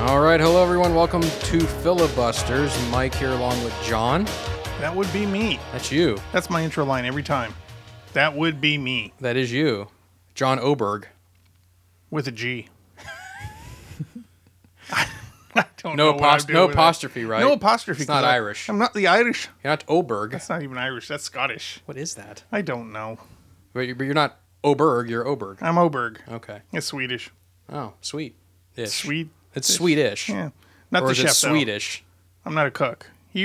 All right, hello everyone. Welcome to Filibusters. Mike here along with John. That would be me. That's you. That's my intro line every time. That would be me. That is you. John Oberg. With a G. I don't know No apostrophe, right? No apostrophe. It's not Irish. I'm not the Irish. You're not Oberg. That's not even Irish. That's Scottish. What is that? I don't know. But you're not Oberg, you're Oberg. I'm Oberg. Okay. It's Swedish. Oh, sweet-ish. Sweet. It's Swedish. Yeah. Not or the is chef, it Swedish? Though. I'm not a cook.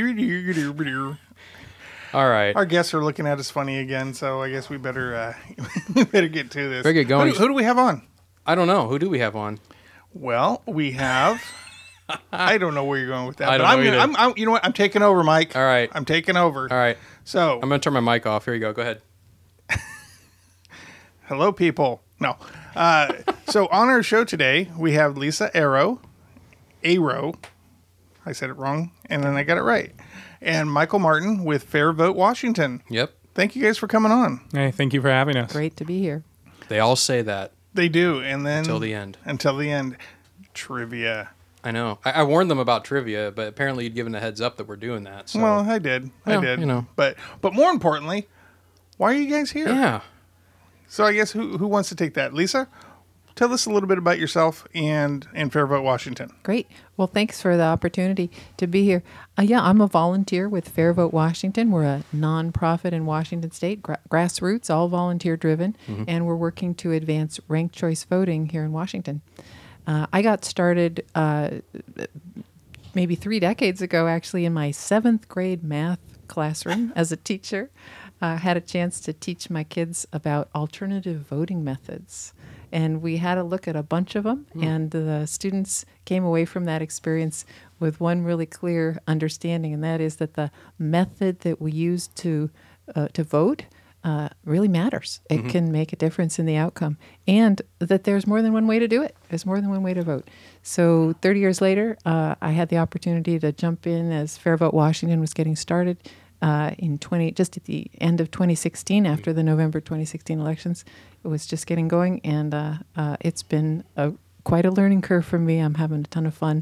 All right. Our guests are looking at us funny again, so I guess we better get to this. Better get going. Who do we have on? I don't know. Who do we have on? Well, we have... I don't know where you're going with that. I don't know either. I'm you know what? I'm taking over, Mike. All right. I'm taking over. All right. So I'm going to turn my mic off. Here you go. Go ahead. hello, people. No. So on our show today, we have Lisa Arrow. I said it wrong, and then I got it right. And Michael Martin with Fair Vote Washington. Yep. Thank you guys for coming on. Hey, thank you for having us. Great to be here. They all say that. They do, and then Until the end. Until the end. Trivia. I know. I warned them about trivia, but apparently you'd given a heads up that we're doing that. So. Well, I did. Well, I did. you know. But more importantly, why are you guys here? Yeah. So I guess who wants to take that? Lisa, tell us a little bit about yourself and Fair Vote Washington. Great. Well, thanks for the opportunity to be here. I'm a volunteer with Fair Vote Washington. We're a nonprofit in Washington State, grassroots, all volunteer driven, and we're working to advance ranked choice voting here in Washington. I got started maybe 3 decades ago, actually, in my 7th grade math classroom as a teacher. I had a chance to teach my kids about alternative voting methods. And we had a look at a bunch of them, and the students came away from that experience with one really clear understanding, and that is that the method that we use to vote really matters. It can make a difference in the outcome, and that there's more than one way to do it. There's more than one way to vote. So 30 years later, I had the opportunity to jump in as Fair Vote Washington was getting started just at the end of 2016, after the November 2016 elections. It was just getting going, and it's been quite a learning curve for me. I'm having a ton of fun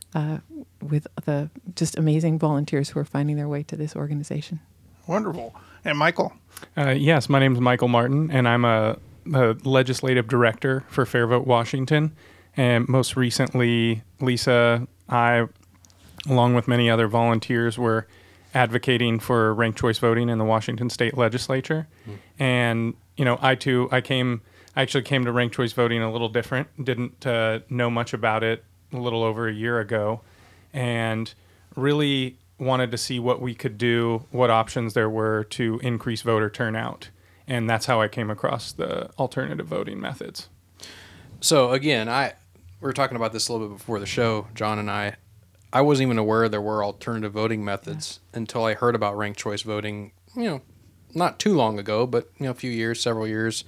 with the just amazing volunteers who are finding their way to this organization. Wonderful. And Michael? Yes, my name is Michael Martin, and I'm a legislative director for Fair Vote Washington. And most recently, Lisa, I, along with many other volunteers, were advocating for ranked choice voting in the Washington State Legislature. And, you know, I actually came to ranked choice voting a little different, didn't know much about it a little over a year ago, and really wanted to see what we could do, what options there were to increase voter turnout. And that's how I came across the alternative voting methods. So again, we were talking about this a little bit before the show, John and I. I wasn't even aware there were alternative voting methods until I heard about ranked choice voting, not too long ago, but, several years.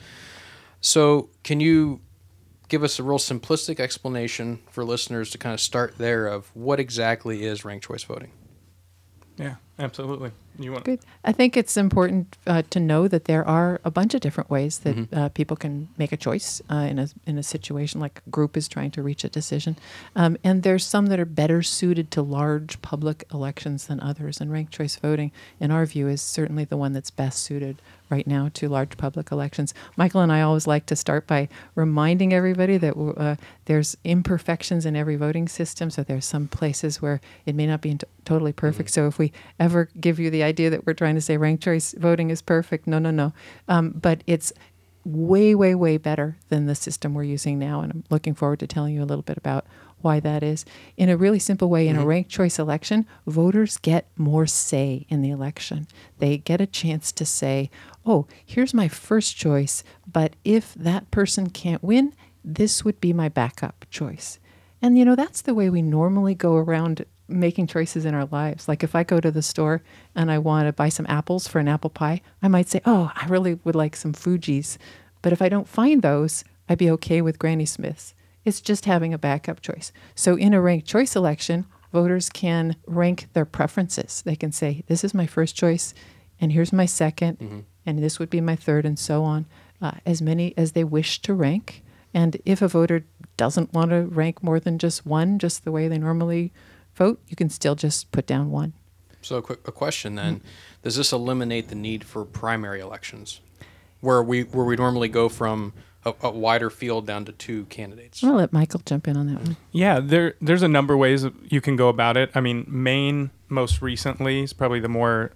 So can you give us a real simplistic explanation for listeners to kind of start there of what exactly is ranked choice voting? Yeah, absolutely. Good. I think it's important to know that there are a bunch of different ways that people can make a choice in a situation like a group is trying to reach a decision. And there's some that are better suited to large public elections than others. And ranked choice voting, in our view, is certainly the one that's best suited right now to large public elections. Michael and I always like to start by reminding everybody that there's imperfections in every voting system. So there's some places where it may not be totally perfect. So if we ever give you the idea that we're trying to say ranked choice voting is perfect, no. But it's way, way, way better than the system we're using now. And I'm looking forward to telling you a little bit about why that is. In a really simple way, in a ranked choice election, voters get more say in the election. They get a chance to say, oh, here's my first choice, but if that person can't win, this would be my backup choice. And, that's the way we normally go around making choices in our lives. Like if I go to the store and I want to buy some apples for an apple pie, I might say, oh, I really would like some Fuji's. But if I don't find those, I'd be okay with Granny Smith's. It's just having a backup choice. So in a ranked choice election, voters can rank their preferences. They can say, this is my first choice, and here's my second, and this would be my third, and so on, as many as they wish to rank. And if a voter doesn't want to rank more than just one, just the way they normally vote, you can still just put down one. So a question then: does this eliminate the need for primary elections, where we normally go from a wider field down to 2 candidates? I'll let Michael jump in on that one. Yeah, there's a number of ways that you can go about it. I mean, Maine most recently is probably the more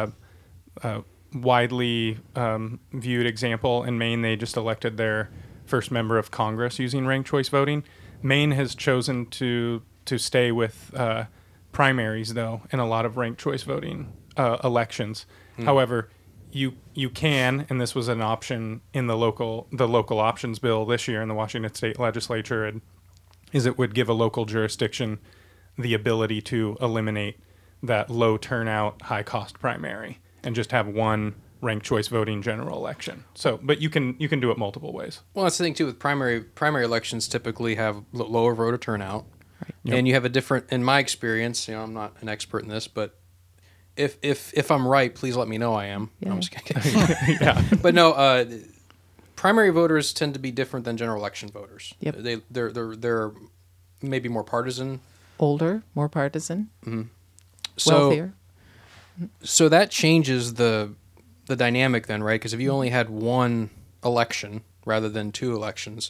widely viewed example. In Maine, they just elected their first member of Congress using ranked choice voting. Maine has chosen to stay with primaries, though, in a lot of ranked choice voting elections. However, you can, and this was an option in the local options bill this year in the Washington State Legislature, is it would give a local jurisdiction the ability to eliminate that low turnout, high cost primary and just have one ranked choice voting general election. So, but you can do it multiple ways. Well, that's the thing too with primary elections typically have lower voter turnout, Yep. and you have a different. In my experience, I'm not an expert in this, but if I'm right, please let me know I am. Yeah. I'm just kidding. Yeah, but no. Primary voters tend to be different than general election voters. Yep. They're maybe more partisan, Older, more partisan, so wealthier. so that changes the dynamic then, right? Because if you only had one election rather than 2 elections,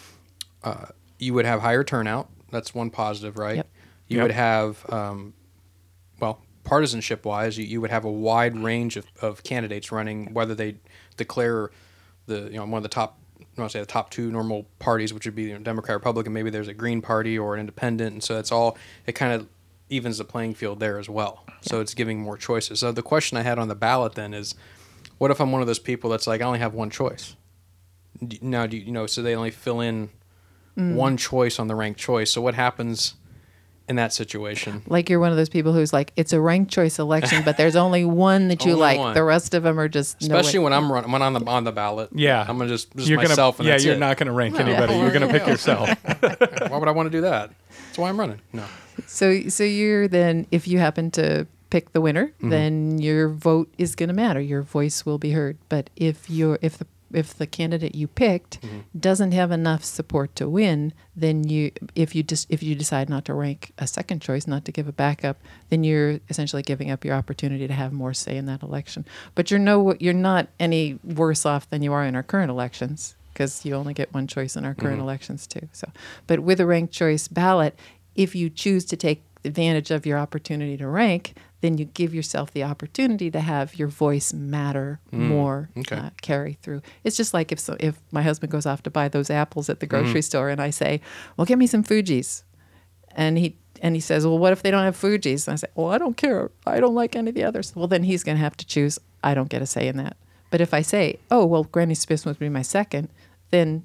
you would have higher turnout. That's one positive, right? Yep. You Yep. would have, partisanship-wise, you would have a wide range of candidates running, whether they declare one of the top, I want to say the top 2 normal parties, which would be Democrat, Republican. Maybe there's a Green Party or an Independent, and so it kind of evens the playing field there as well. So it's giving more choices. So the question I had on the ballot then is, what if I'm one of those people that's like, I only have one choice? Now, so they only fill in one choice on the ranked choice. So what happens in that situation? Like you're one of those people who's like, it's a ranked choice election, but there's only one that you Only like. one. The rest of them are just Especially when I'm on the ballot. Yeah. I'm gonna just You're myself, and yeah, that's you're it. not going to rank anybody. You're going to pick yourself. Why would I want to do that? That's why I'm running. No. So you're then, if you happen to pick the winner, then your vote is going to matter. Your voice will be heard. But if the candidate you picked doesn't have enough support to win, then if you decide not to rank a second choice, not to give a backup, then you're essentially giving up your opportunity to have more say in that election. But you're not any worse off than you are in our current elections, because you only get one choice in our current elections too. So, but with a ranked choice ballot, if you choose to take advantage of your opportunity to rank, then you give yourself the opportunity to have your voice matter more, Okay. carry through. It's just like if my husband goes off to buy those apples at the grocery store, and I say, "Well, get me some Fuji's," and he says, "Well, what if they don't have Fuji's?" And I say, "Well, I don't care. I don't like any of the others." Well, then he's going to have to choose. I don't get a say in that. But if I say, "Oh, well, Granny Smith's would be my second," then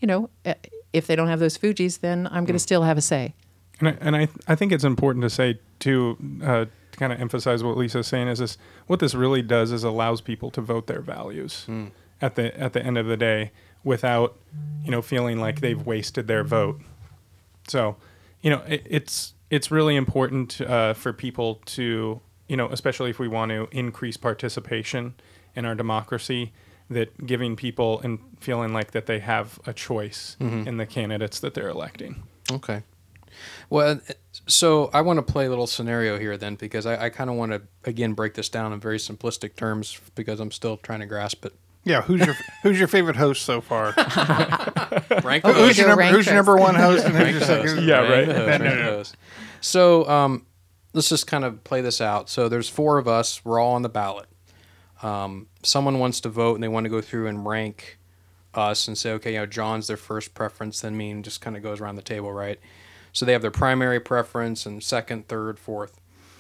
if they don't have those Fuji's, then I'm going to still have a say. And I think it's important to say too, to kind of emphasize what Lisa's saying is this: what this really does is allows people to vote their values at the end of the day without feeling like they've wasted their vote. So it's really important for people to especially if we want to increase participation in our democracy, that giving people and feeling like that they have a choice in the candidates that they're electing. Okay. Well, so I want to play a little scenario here then, because I kind of want to, again, break this down in very simplistic terms because I'm still trying to grasp it. Yeah, who's your favorite host so far? Rank Oh, the host. Who's your number one host and who's Rank your the host. second? Yeah, Rank right. the host, No, rank no. the host. So let's just kind of play this out. So there's 4 of us. We're all on the ballot. Someone wants to vote and they want to go through and rank us and say, okay, John's their first preference, then me, and just kind of goes around the table, right? So they have their primary preference and second, third, fourth.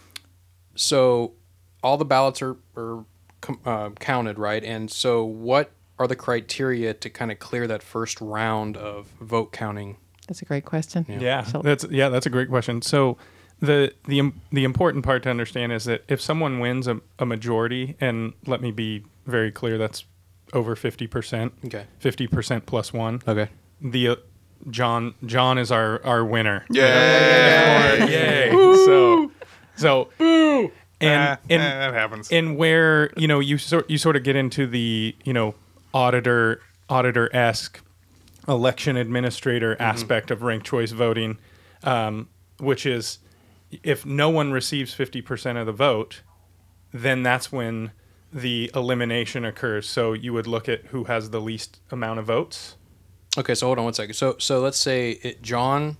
So all the ballots are counted, right? And so what are the criteria to kind of clear that first round of vote counting? That's a great question. Yeah, So- that's a great question. So the important part to understand is that if someone wins a majority, and let me be very clear, that's over 50%. Okay. 50% plus 1. Okay. The John is our winner. Yeah. Yay. So and that happens. and where you sort of get into the auditor-esque election administrator aspect of ranked choice voting, which is if no one receives 50% of the vote, then that's when the elimination occurs. So you would look at who has the least amount of votes. Okay, so hold on one second. So let's say John.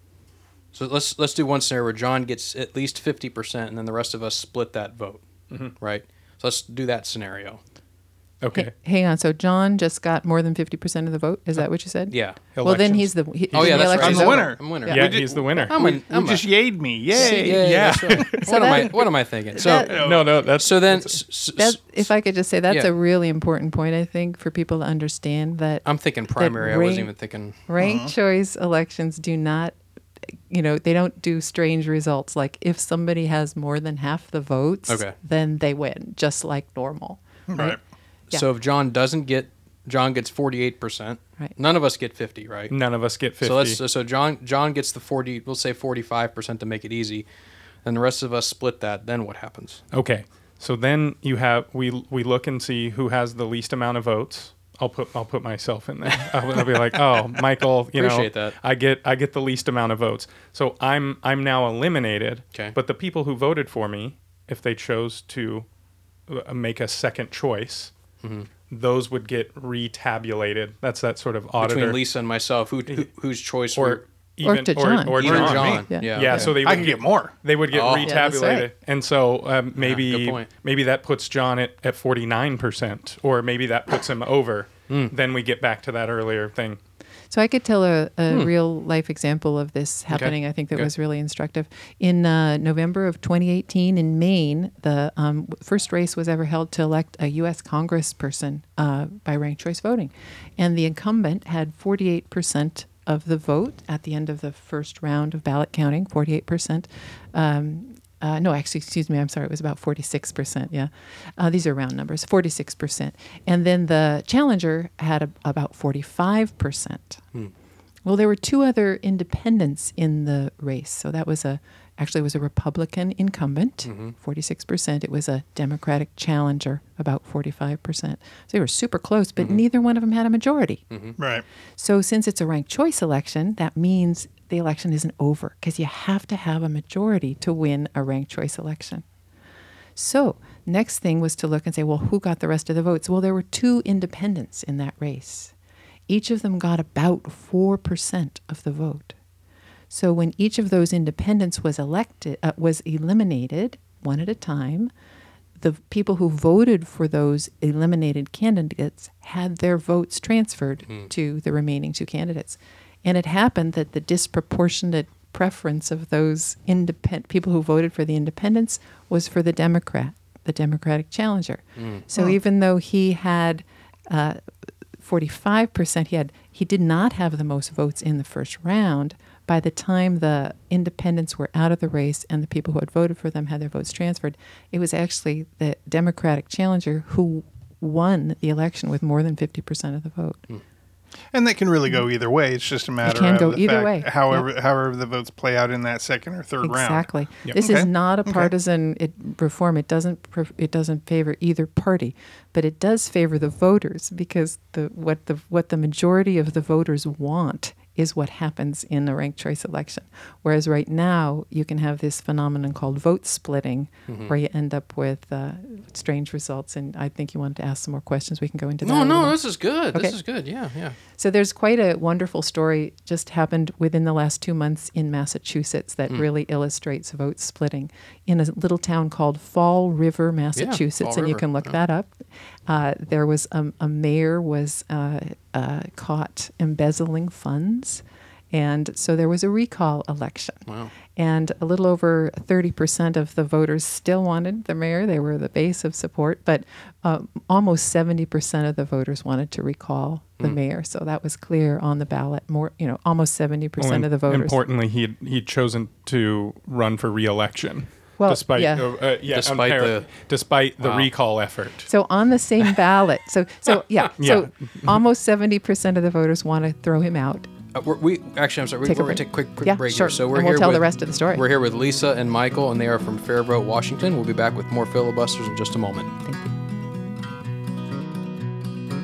So let's do one scenario where John gets at least 50%, and then the rest of us split that vote, right? So let's do that scenario. Okay. Hang on. So John just got more than 50% of the vote. Is that what you said? Yeah. Well, then Elections. he's the. Oh yeah, that's right. I'm Is the that winner. right? I'm winner. Yeah, he's the winner. I'm You just yayed me. Yay. Yeah. That's right. So What am I thinking? So that- No, that's so then That, if I could just say, that's Yeah. a really important point, I think, for people to understand that I'm thinking primary. I wasn't rank- even thinking. ranked choice elections do not, they don't do strange results. Like if somebody has more than half the votes, Okay. then they win, just like normal. Right. Yeah. So if John gets 48%. Right. None of us get 50, right? none of us get 50. So John gets the 40. We'll say 45% to make it easy, and the rest of us split that. Then what happens? Okay. So then we look and see who has the least amount of votes. I'll put myself in there. I'll be like, oh, Michael, Appreciate that. I get the least amount of votes. So I'm now eliminated. Okay. But the people who voted for me, if they chose to make a second choice, those would get retabulated. That's that sort of auditor. Between Lisa and myself, whose choice or Or to John. or Even John. John. Yeah. Yeah. Yeah, so they would I can get more. They would get Oh. Yeah, that's retabulated, right. and so good maybe point. that puts John at 49%, or maybe that puts him over. Then we get back to that earlier thing. So I could tell a real life example of this happening. I think that Okay. was really instructive. In November of 2018 in Maine, the first race was ever held to elect a U.S. congressperson by ranked choice voting. And the incumbent had 48% of the vote at the end of the first round of ballot counting, 48%. No, actually, excuse me. I'm sorry. It was about 46%. Yeah. These are round numbers, 46%. And then the challenger had about 45%. Well, there were two other independents in the race. So that was actually it was a Republican incumbent, 46%. It was a Democratic challenger, about 45%. So they were super close, but neither one of them had a majority. Right. So since it's a ranked choice election, that means the election isn't over because you have to have a majority to win a ranked choice election. So next thing was to look and say, well, who got the rest of the votes? Well, there were two independents in that race. Each of them got about 4% of the vote. So when each of those independents was eliminated one at a time, the people who voted for those eliminated candidates had their votes transferred to the remaining two candidates. And it happened that the disproportionate preference of those people who voted for the independents was for the Democratic challenger. So even though he had 45%, he did not have the most votes in the first round. By the time the independents were out of the race and the people who had voted for them had their votes transferred, it was actually the Democratic challenger who won the election with more than 50% of the vote. And that can really go either way. It's just a matter can of go the either fact, way. however the votes play out in that second or third round. Exactly. Yep. This is Okay. not a partisan reform. It doesn't favor either party, but it does favor the voters because what the majority of the voters want is what happens in a ranked choice election. Whereas right now you can have this phenomenon called vote splitting, where you end up with strange results. And I think you wanted to ask some more questions. We can go into that. a little No, more. this is good. Okay. This is good. Yeah. So there's quite a wonderful story just happened within the last 2 months in Massachusetts that really illustrates vote splitting in a little town called Fall River, Massachusetts, Fall and you River, can look yeah. that up. There was a mayor was caught embezzling funds, and so there was a recall election. Wow. And a little over 30% of the voters still wanted the mayor. They were the base of support, but almost 70% of the voters wanted to recall the mayor. So that was clear on the ballot. Almost 70% of the voters. Importantly, he'd chosen to run for re-election. Well, despite yeah. despite the Wow. recall effort. So on the same ballot. So Yeah. almost 70% of the voters want to throw him out. I'm sorry. We're going to take a quick Yeah, break sure. here. So we're And here we'll tell with, the rest of the story. We're here with Lisa and Michael, and they are from Fair Vote, Washington. We'll be back with more filibusters in just a moment. Thank you.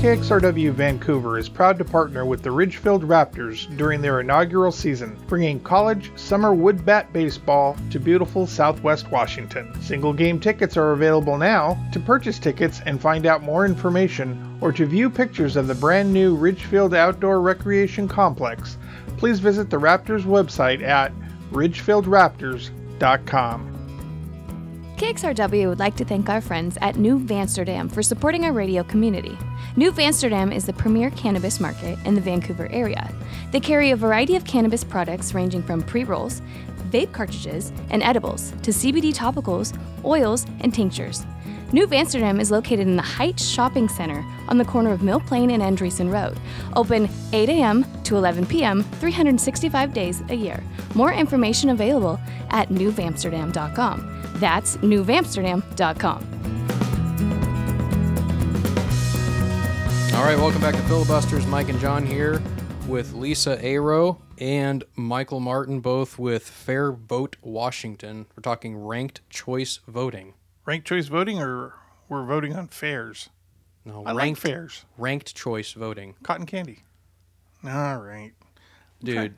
KXRW Vancouver is proud to partner with the Ridgefield Raptors during their inaugural season, bringing college summer wood bat baseball to beautiful Southwest Washington. Single game tickets are available now. To purchase tickets and find out more information, or to view pictures of the brand new Ridgefield Outdoor Recreation Complex, please visit the Raptors website at ridgefieldraptors.com. KXRW would like to thank our friends at New Vansterdam for supporting our radio community. New Vansterdam is the premier cannabis market in the Vancouver area. They carry a variety of cannabis products ranging from pre-rolls, vape cartridges, and edibles to CBD topicals, oils, and tinctures. New Vansterdam is located in the Heights Shopping Center on the corner of Mill Plain and Andreessen Road. Open 8 a.m. to 11 p.m. 365 days a year. More information available at newvamsterdam.com. That's newvamsterdam.com. All right, welcome back to Filibusters. Mike and John here with Lisa Aero and Michael Martin, both with Fair Vote Washington. We're talking ranked choice voting. Ranked choice voting, or we're voting on fairs? No, I like fairs. Ranked choice voting. Cotton candy. All right. Dude.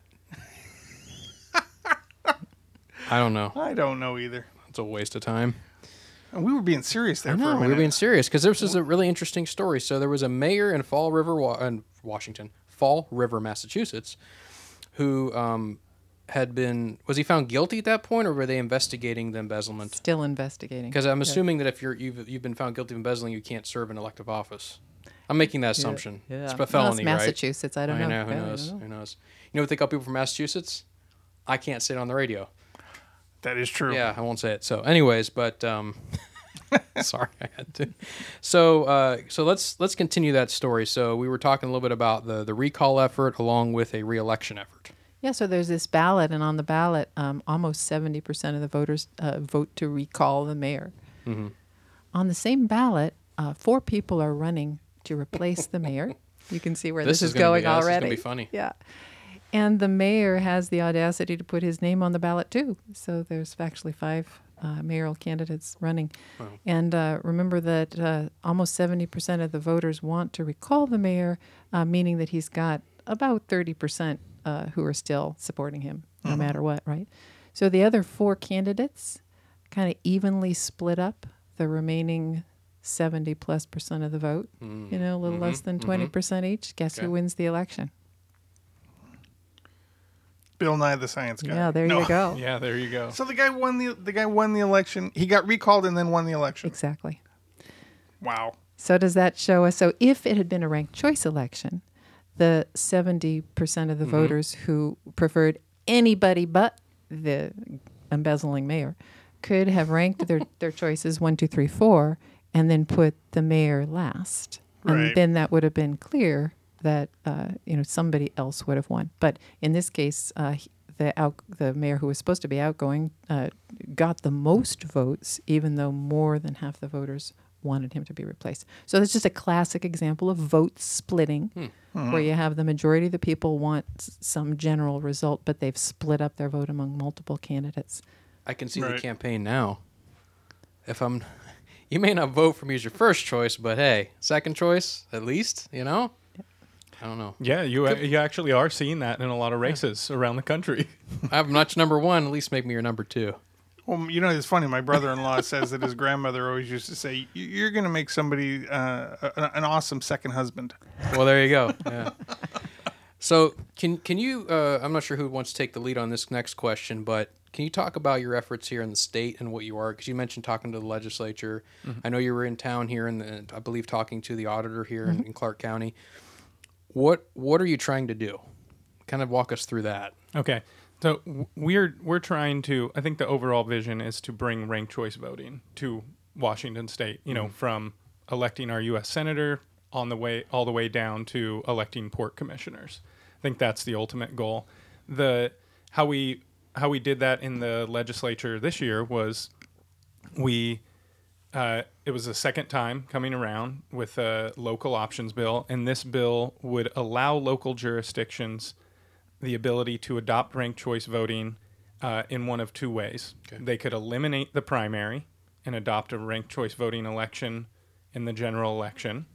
I don't know. I don't know either. It's a waste of time. And we were being serious there I for a know, we minute. were being serious because this is a really interesting story. So there was a mayor in Fall River, Washington, Fall River, Massachusetts, who was he found guilty at that point, or were they investigating the embezzlement? Still investigating. Because I'm assuming that if you've been found guilty of embezzling, you can't serve an elective office. I'm making that assumption. Yeah. It's a Well, felony, it's Massachusetts. I don't know. Who I don't knows? know. Who knows? You know what they call people from Massachusetts? I can't say it on the radio. That is true. Yeah, I won't say it. So, anyways, but sorry, I had to. So let's continue that story. So we were talking a little bit about the recall effort along with a re-election effort. Yeah, so there's this ballot, and on the ballot, almost 70% of the voters vote to recall the mayor. Mm-hmm. On the same ballot, 4 people are running to replace the mayor. You can see where this is gonna going be, This already. is gonna be funny. Yeah. And the mayor has the audacity to put his name on the ballot, too. So there's actually 5 mayoral candidates running. Wow. And remember that almost 70% of the voters want to recall the mayor, meaning that he's got about 30% who are still supporting him, no matter what, right? So the other 4 candidates kind of evenly split up the remaining 70+% of the vote. You know, a little less than 20% each. Guess Okay. who wins the election? Bill Nye the Science Guy. Yeah, there No. you go. Yeah, there you go. So the guy won the election. He got recalled and then won the election. Exactly. Wow. So does that show us? So if it had been a ranked choice election, the 70% of the voters who preferred anybody but the embezzling mayor could have ranked their choices 1, 2, 3, 4, and then put the mayor last. Right. And then that would have been clear that somebody else would have won. But in this case, the mayor who was supposed to be outgoing got the most votes, even though more than half the voters wanted him to be replaced. So that's just a classic example of vote splitting, where you have the majority of the people want some general result, but they've split up their vote among multiple candidates. I can see the Right. campaign now. You may not vote for me as your first choice, but hey, second choice at least. You know, I don't know. Yeah, you actually are seeing that in a lot of races around the country. I'm not your number 1. At least make me your number 2. Well, you know, it's funny. My brother-in-law says that his grandmother always used to say, "You're going to make somebody an awesome second husband." Well, there you go. Yeah. So can you? I'm not sure who wants to take the lead on this next question, but can you talk about your efforts here in the state and what you are? Because you mentioned talking to the legislature. I know you were in town here, and I believe talking to the auditor here in Clark County. What are you trying to do? Kind of walk us through that. Okay. So we're trying to, I think the overall vision is to bring ranked choice voting to Washington State, from electing our U.S. Senator all the way down to electing port commissioners. I think that's the ultimate goal. How we did that in the legislature this year was it was the second time coming around with a local options bill, and this bill would allow local jurisdictions the ability to adopt ranked choice voting in one of 2 ways. Okay. They could eliminate the primary and adopt a ranked choice voting election in the general election.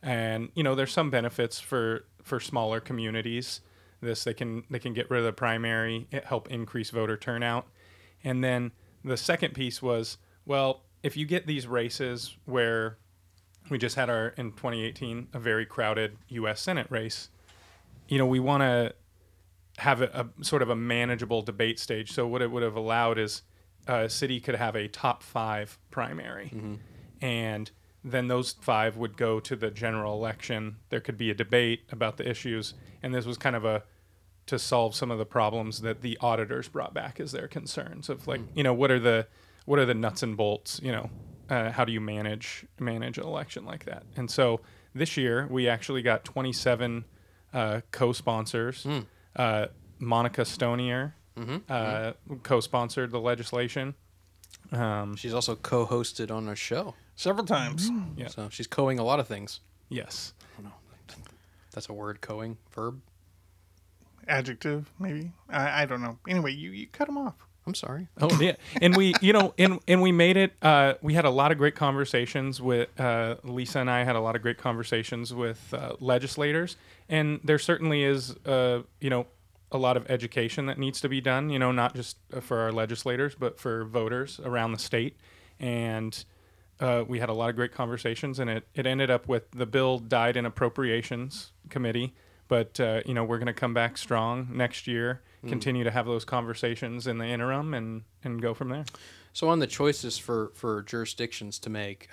And there's some benefits for smaller communities. They can get rid of the primary, help increase voter turnout. And then the second piece was, well, if you get these races where we just had in 2018 a very crowded U.S. Senate race, we want to have a sort of a manageable debate stage. So what it would have allowed is a city could have a top 5 primary, and then those 5 would go to the general election. There could be a debate about the issues, and this was kind of to solve some of the problems that the auditors brought back as their concerns of what are the nuts and bolts, how do you manage an election like that? And so this year we actually got 27 co-sponsors. Monica Stonier co-sponsored the legislation. She's also co-hosted on our show. Several times. Yeah. So she's coing a lot of things. Yes. I don't know. That's a word, coing, verb. Adjective, maybe. I don't know. Anyway, you cut them off. I'm sorry. Oh yeah, and we, and we made it. We had a lot of great conversations with Lisa and I had a lot of great conversations with legislators, and there certainly is, a lot of education that needs to be done. Not just for our legislators, but for voters around the state. And we had a lot of great conversations, and it ended up with the bill died in Appropriations Committee. But, we're going to come back strong next year, continue to have those conversations in the interim, and go from there. So on the choices for jurisdictions to make,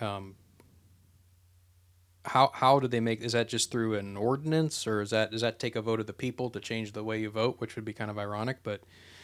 how do they make? Is that just through an ordinance, or does that take a vote of the people to change the way you vote, which would be kind of ironic? But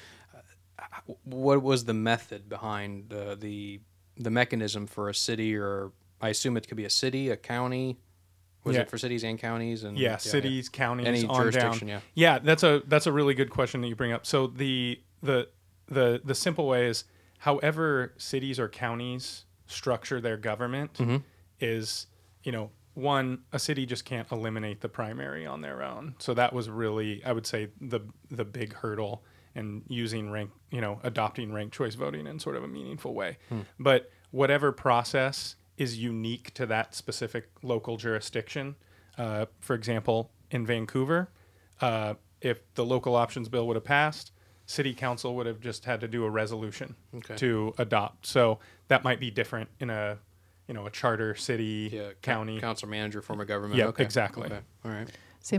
what was the method behind the mechanism for a city, or I assume it could be a city, a county? Was it for cities and counties? And cities, counties, any on jurisdiction? Down. Yeah, that's a really good question that you bring up. So the simple way is, however cities or counties structure their government is, one, a city just can't eliminate the primary on their own. So that was really, I would say, the big hurdle in using adopting ranked choice voting in sort of a meaningful way. But whatever process is unique to that specific local jurisdiction. For example, in Vancouver, if the local options bill would have passed, city council would have just had to do a resolution to adopt. So that might be different in a charter city, county. Council manager form of government. Yeah, exactly. Okay. All right. See,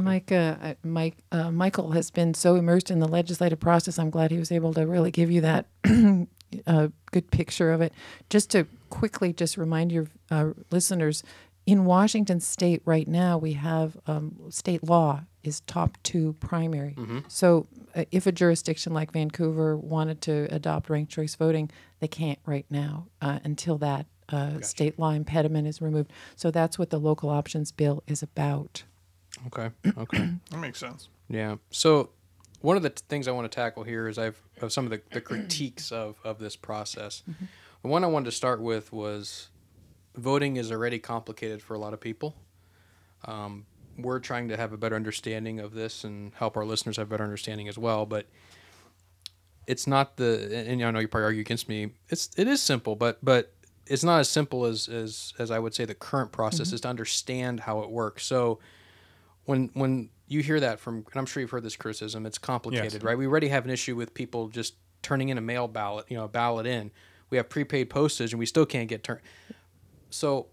Michael has been so immersed in the legislative process. I'm glad he was able to really give you that good picture of it. Just to quickly remind your listeners, in Washington State right now, we have state law is top 2 primary. So if a jurisdiction like Vancouver wanted to adopt ranked choice voting, they can't right now until that state law impediment is removed. So that's what the local options bill is about. Okay. That makes sense. Yeah. So one of the things I want to tackle here is of some of the critiques of this process. The one I wanted to start with was voting is already complicated for a lot of people. We're trying to have a better understanding of this and help our listeners have a better understanding as well. But it's not and I know you probably argue against me. It is simple, but it's not as simple as I would say the current process is to understand how it works. So when you hear that and I'm sure you've heard this criticism, it's complicated, right? We already have an issue with people just turning in a mail ballot, a ballot in. We have prepaid postage and we still can't get turned. So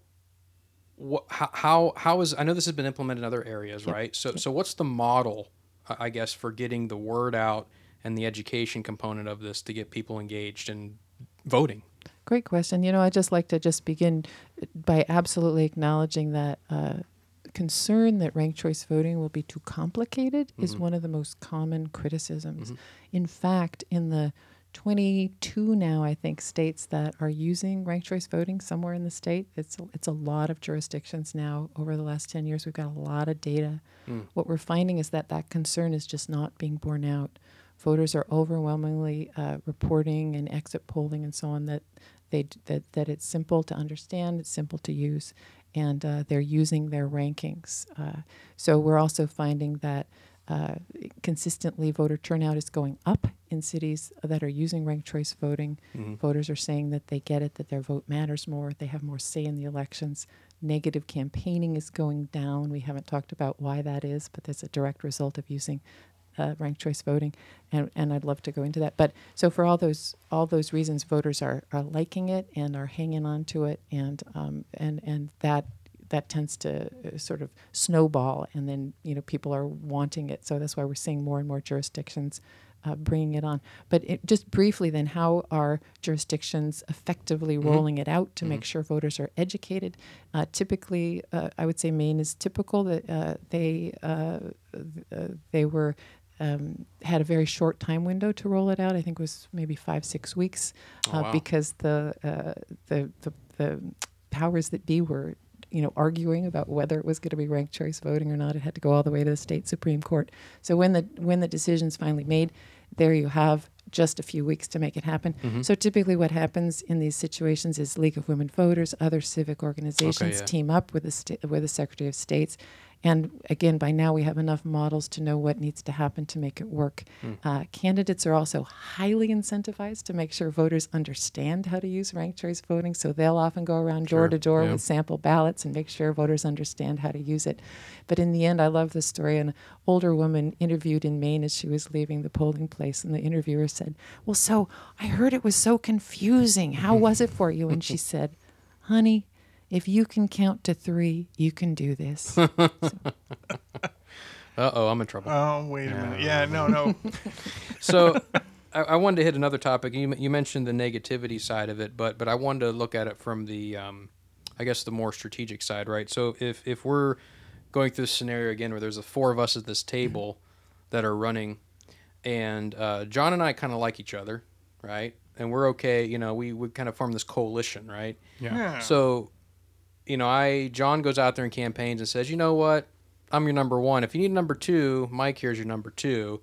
how is, I know this has been implemented in other areas, right? So what's the model, I guess, for getting the word out and the education component of this to get people engaged in voting? Great question. I'd just like to begin by absolutely acknowledging that concern that ranked choice voting will be too complicated is one of the most common criticisms. In fact, in the 22 now, I think, states that are using ranked choice voting somewhere in the state, it's a lot of jurisdictions now. Over the last 10 years, we've got a lot of data. What we're finding is that concern is just not being borne out. Voters are overwhelmingly reporting in exit polling and so on that it's simple to understand, it's simple to use, and they're using their rankings. So we're also finding that consistently voter turnout is going up in cities that are using ranked choice voting. Voters are saying that they get it, that their vote matters more, they have more say in the elections negative campaigning is going down. We haven't talked about why that is, but that's a direct result of using ranked choice voting, and I'd love to go into that. But so for all those reasons, voters are liking it and are hanging on to it, and that tends to sort of snowball, and then people are wanting it. So that's why we're seeing more and more jurisdictions bringing it on. But just briefly, then, how are jurisdictions effectively rolling it out to make sure voters are educated? Typically, I would say Maine is typical that they were. Had a very short time window to roll it out. I think it was maybe 5-6 weeks, wow. because the powers that be were, arguing about whether it was going to be ranked choice voting or not. It had to go all the way to the state Supreme Court. So when the decision's finally made, there you have just a few weeks to make it happen. So typically what happens in these situations is League of Women Voters, other civic organizations team up with the Secretary of States. And again, by now we have enough models to know what needs to happen to make it work. Candidates are also highly incentivized to make sure voters understand how to use ranked choice voting. So they'll often go around door to door with sample ballots and make sure voters understand how to use it. But in the end, I love the story. An older woman interviewed in Maine as she was leaving the polling place, and the interviewer said, "Well, so I heard it was so confusing. How was it for you?" And she said, "Honey, if you can count to 3, you can do this." Uh-oh, I'm in trouble. Oh, wait a minute. Yeah, no. So I wanted to hit another topic. You mentioned the negativity side of it, but I wanted to look at it from the, I guess, the more strategic side, right? So if we're going through this scenario again where there's the 4 of us at this table that are running, and John and I kind of like each other, right? And we're okay, we kind of form this coalition, right? Yeah. So, John goes out there and campaigns and says, "You know what? I'm your number 1. If you need number 2, Mike here's your number 2.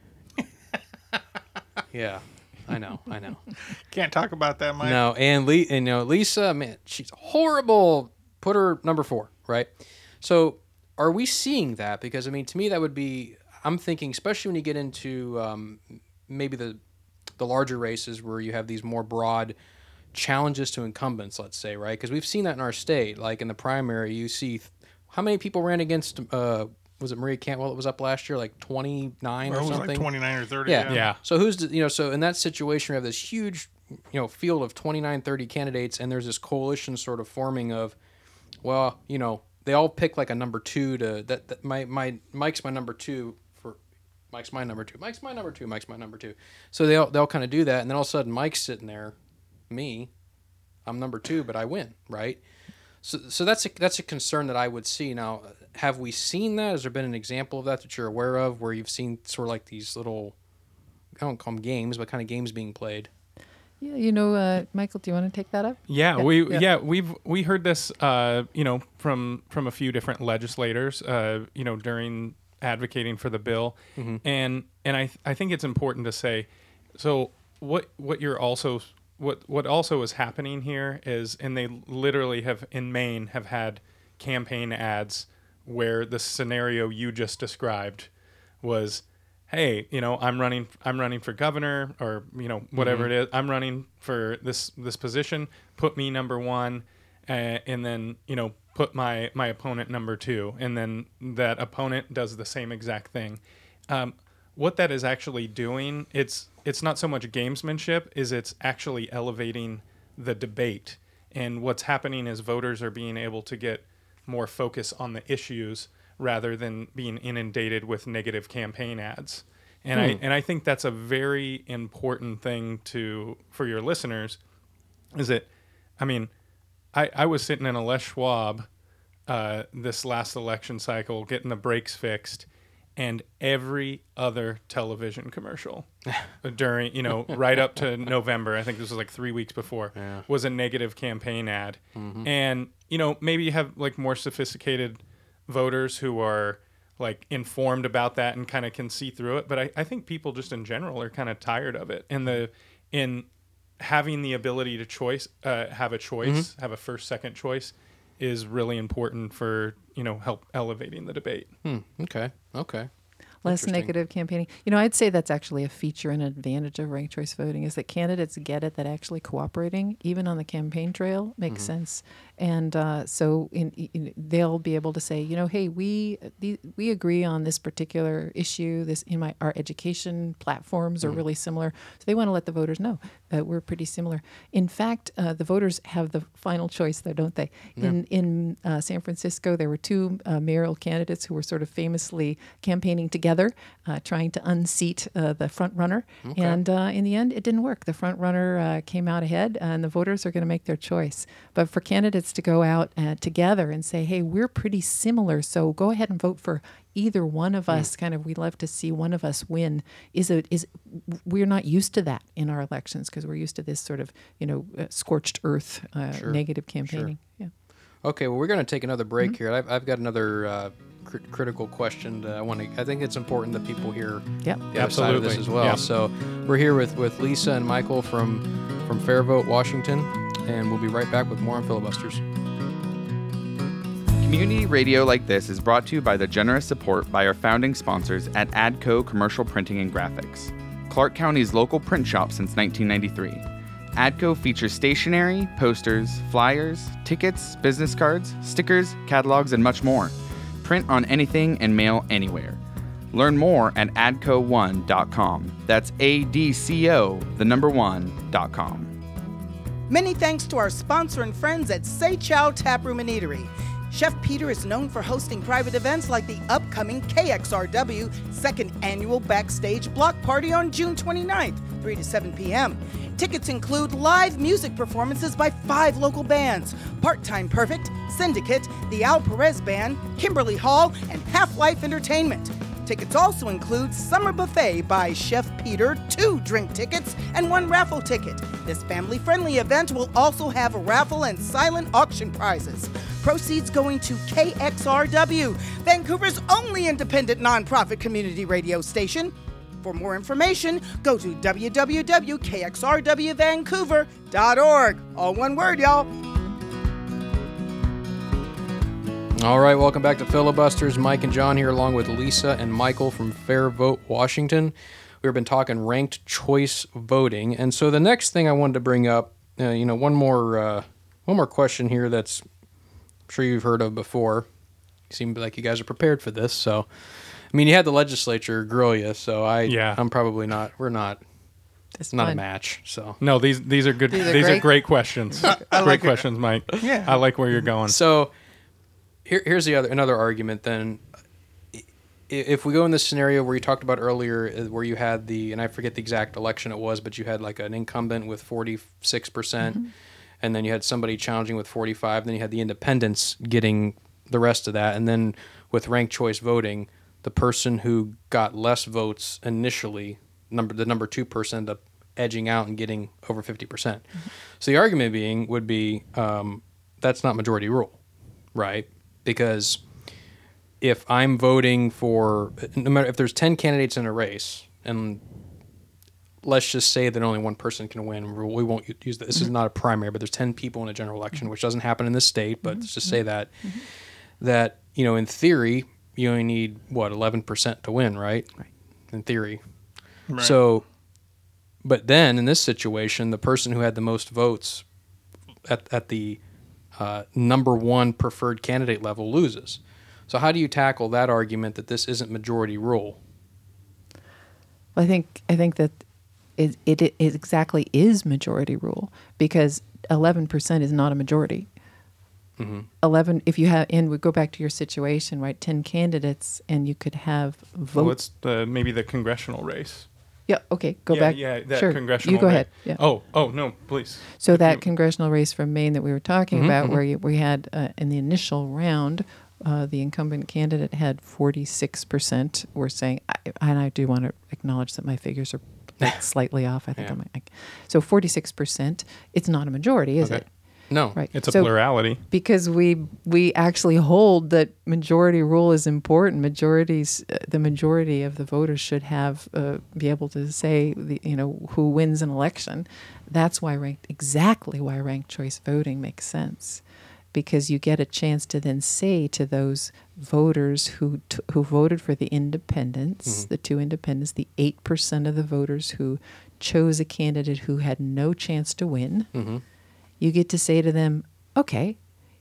Yeah, I know. Can't talk about that, Mike. No, and Lisa, man, she's horrible. Put her number 4, right? So, are we seeing that? Because to me, that would be. I'm thinking, especially when you get into maybe the larger races where you have these more broad challenges to incumbents, let's say, right? Because we've seen that in our state. Like in the primary, you see how many people ran against. Was it Maria Cantwell that was up last year? Like 29 or something. It was like 29 or 30. Yeah. So so in that situation, we have this huge, field of 29, 30 candidates, and there's this coalition sort of forming of, well, they all pick like a number 2 to that Mike's my number 2 for Mike's my number 2. Mike's my number 2. Mike's my number 2. So they'll kind of do that, and then all of a sudden Mike's sitting there. Me, I'm number 2, but I win, right? So that's a concern that I would see. Now, have we seen that? Has there been an example of that you're aware of, where you've seen sort of like these little, I don't call them games, but kind of games being played? Yeah, Michael, do you want to take that up? Yeah, we heard this, from a few different legislators, during advocating for the bill, and I think it's important to say, so what also is happening here is, and they literally have in Maine have had campaign ads where the scenario you just described was, hey, I'm running for governor, or whatever it is, I'm running for this position, put me number 1, and then put my opponent number 2, and then that opponent does the same exact thing. What that is actually doing, it's not so much gamesmanship, is it's actually elevating the debate. And what's happening is voters are being able to get more focus on the issues rather than being inundated with negative campaign ads. And I think that's a very important thing for your listeners, is that, I was sitting in a Les Schwab this last election cycle getting the brakes fixed, and every other television commercial during, right up to November, I think this was like 3 weeks before, was a negative campaign ad. And, maybe you have like more sophisticated voters who are like informed about that and kind of can see through it. But I think people just in general are kind of tired of it. And in having the ability to have a choice, have a first, second choice, is really important for, help elevating the debate. Okay. Less negative campaigning. I'd say that's actually a feature and advantage of ranked choice voting, is that candidates get it, that actually cooperating, even on the campaign trail, makes sense. And so they'll be able to say, hey, we agree on this particular issue. Our education platforms are really similar. So they want to let the voters know that we're pretty similar. In fact, the voters have the final choice, though, don't they? Yeah. In San Francisco, there were two mayoral candidates who were sort of famously campaigning together, trying to unseat the front runner. Okay. And in the end, it didn't work. The front runner came out ahead, and the voters are going to make their choice. But for candidates to go out together and say, hey, we're pretty similar, so go ahead and vote for either one of us, we'd love to see one of us win, we're not used to that in our elections because we're used to this sort of, scorched earth, negative campaigning. Sure. Yeah. Okay, well, we're going to take another break here. I've got another critical question that I think it's important that people hear the other side of this as well. Yep. So we're here with Lisa and Michael from Fairvote, Washington, and we'll be right back with more on Filibusters. Community radio like this is brought to you by the generous support by our founding sponsors at ADCO Commercial Printing and Graphics, Clark County's local print shop since 1993. ADCO features stationery, posters, flyers, tickets, business cards, stickers, catalogs, and much more. Print on anything and mail anywhere. Learn more at adco1.com. That's ADCO1.com. Many thanks to our sponsor and friends at Say Chow Taproom and Eatery. Chef Peter is known for hosting private events like the upcoming KXRW second annual Backstage Block Party on June 29th, 3 to 7 p.m. Tickets include live music performances by 5 local bands: Part-Time Perfect, Syndicate, the Al Perez Band, Kimberly Hall, and Half-Life Entertainment. Tickets also include Summer Buffet by Chef Peter, 2 drink tickets, and 1 raffle ticket. This family-friendly event will also have a raffle and silent auction prizes. Proceeds going to KXRW, Vancouver's only independent nonprofit community radio station. For more information, go to www.kxrwvancouver.org. All one word, y'all. All right, welcome back to Filibusters. Mike and John here along with Lisa and Michael from Fairvote, Washington. We've been talking ranked choice voting. And so the next thing I wanted to bring up, one more question here that's I'm sure you've heard of before. You seem like you guys are prepared for this. So, I mean, you had the legislature grill you, so I'm probably not. We're not. It's not a match. So no, these are good. These are great questions. Great questions, Mike. Yeah, I like where you're going. So here's another argument. Then, if we go in this scenario where you talked about earlier, where you had and I forget the exact election it was, but you had like an incumbent with 46%. And then you had somebody challenging with 45%. Then you had the independents getting the rest of that. And then with ranked choice voting, the person who got less votes initially, the number 2 person, ended up edging out and getting over 50%. So the argument would be that's not majority rule, right? Because if I'm voting for, no matter if there's 10 candidates in a race, and let's just say that only one person can win. We won't use that. This is not a primary, but there's 10 people in a general election, which doesn't happen in this state, but let's just say that, in theory, you only need, 11% to win, right? Right. In theory. Right. So, but then in this situation, the person who had the most votes at the number 1 preferred candidate level loses. So how do you tackle that argument that this isn't majority rule? Well, I think that it exactly is majority rule, because 11% is not a majority. 11, if you have, and we go back to your situation, right? 10 candidates, and you could have votes. Well, it's maybe the congressional race. Yeah. Okay. Go back. Yeah. That sure. Congressional. You go race. ahead. Yeah. Oh no, please. So that congressional race from Maine that we were talking about, where we had in the initial round, the incumbent candidate had 46%. We're saying, and I do want to acknowledge that my figures are slightly off. I think so 46%. It's not a majority, is it? No, right. It's a plurality. Because we actually hold that majority rule is important. The majority of the voters should have be able to say who wins an election. That's why ranked choice voting makes sense, because you get a chance to then say to those voters who voted for the independents, the 2 independents, the 8% of the voters who chose a candidate who had no chance to win. You get to say to them, okay,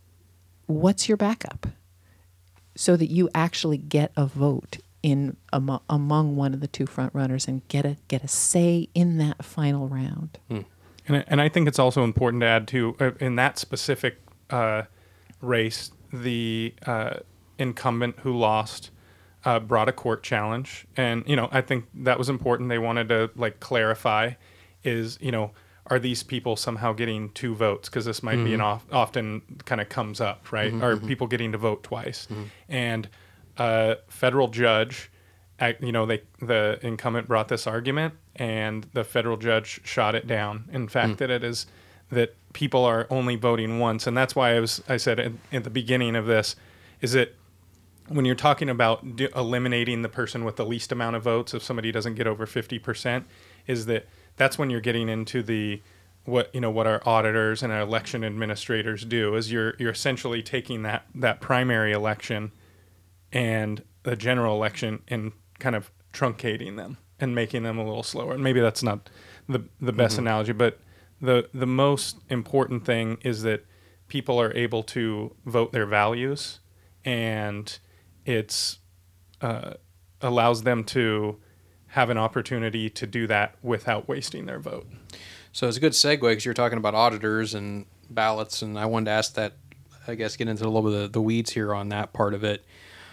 what's your backup, so that you actually get a vote in among one of the two front runners and get a say in that final round. And I think it's also important to add to in that specific race, the incumbent who lost brought a court challenge, and I think that was important. They wanted to clarify, are these people somehow getting 2 votes? Because this might be often kind of comes up, right? Are people getting to vote twice? And federal judge, the incumbent brought this argument, and the federal judge shot it down. In fact, that people are only voting once, and that's why I said at the beginning of this, is that when you're talking about eliminating the person with the least amount of votes, if somebody doesn't get over 50%, that's when you're getting into what our auditors and our election administrators do, is you're essentially taking that primary election and the general election and kind of truncating them and making them a little slower. And maybe that's not the best analogy, but the most important thing is that people are able to vote their values, and it's allows them to have an opportunity to do that without wasting their vote. So it's a good segue, because you're talking about auditors and ballots, and I wanted to ask that, I guess, get into a little bit of the weeds here on that part of it.